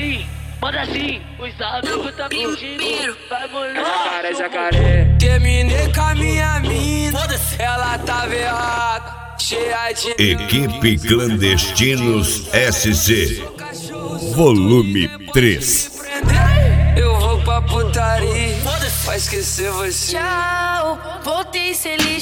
os amigos tá curtindo. Vai molhar. Jacaré, jacaré. Terminei com a minha mina, ela tava errada, cheia de... Equipe Clandestinos SC Volume 3. Eu vou pra putaria, vai esquecer você. Tchau, voltei sem lixo.